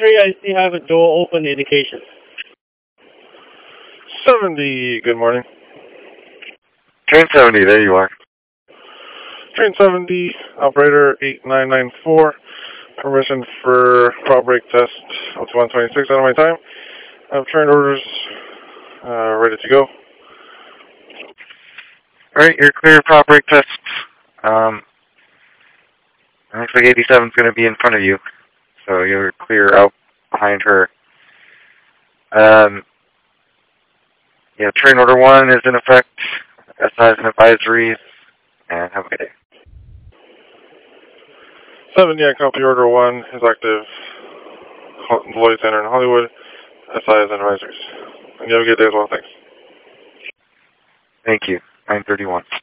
3, I see have a door open indication. 70, good morning. Train 70, there you are. Train 70, operator 8994. Permission for prop brake test up to 126 out of my time. I have train orders ready to go. Alright, you're clear of prop brake test. Looks like 87 is going to be in front of you, so you're clear out behind her. Yeah, train order 1 is in effect. SIs and advisories, and have a good day. 70, I copy order 1 is active. Lloyd Center in Hollywood. SIs and advisories. And you have a good day as well, thanks. Thank you. 931.